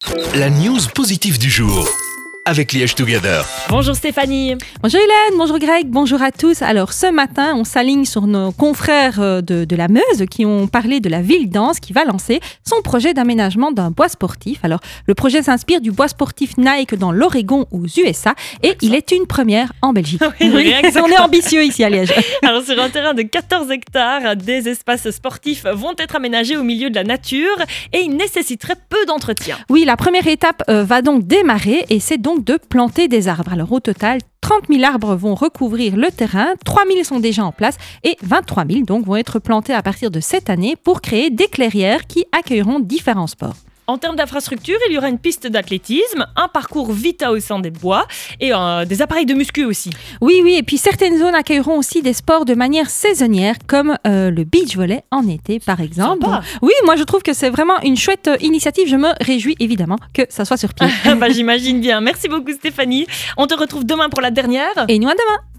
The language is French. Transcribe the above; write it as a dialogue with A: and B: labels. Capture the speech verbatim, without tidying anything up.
A: La news positive du jour avec Liège Together.
B: Bonjour Stéphanie.
C: Bonjour Hélène, bonjour Greg, bonjour à tous. Alors ce matin, on s'aligne sur nos confrères de, de la Meuse qui ont parlé de la ville d'Anse qui va lancer son projet d'aménagement d'un bois sportif. Alors le projet s'inspire du bois sportif Nike dans l'Oregon aux U S A et il est une première en Belgique.
B: Oui, oui.
C: On est ambitieux ici à Liège.
B: Alors sur un terrain de quatorze hectares, des espaces sportifs vont être aménagés au milieu de la nature et ils nécessiteraient peu d'entretien.
C: Oui, la première étape euh, va donc démarrer et c'est donc de planter des arbres. Alors au total, trente mille arbres vont recouvrir le terrain, trois mille sont déjà en place et vingt-trois mille donc vont être plantés à partir de cette année pour créer des clairières qui accueilleront différents sports.
B: En termes d'infrastructure, il y aura une piste d'athlétisme, un parcours Vita au sein des bois et euh, des appareils de muscu aussi.
C: Oui, oui, et puis certaines zones accueilleront aussi des sports de manière saisonnière, comme euh, le beach volley en été, par exemple.
B: Sympa.
C: Oui, moi je trouve que c'est vraiment une chouette euh, initiative. Je me réjouis évidemment que ça soit sur pied.
B: bah, j'imagine bien. Merci beaucoup Stéphanie. On te retrouve demain pour la dernière.
C: Et nous à demain.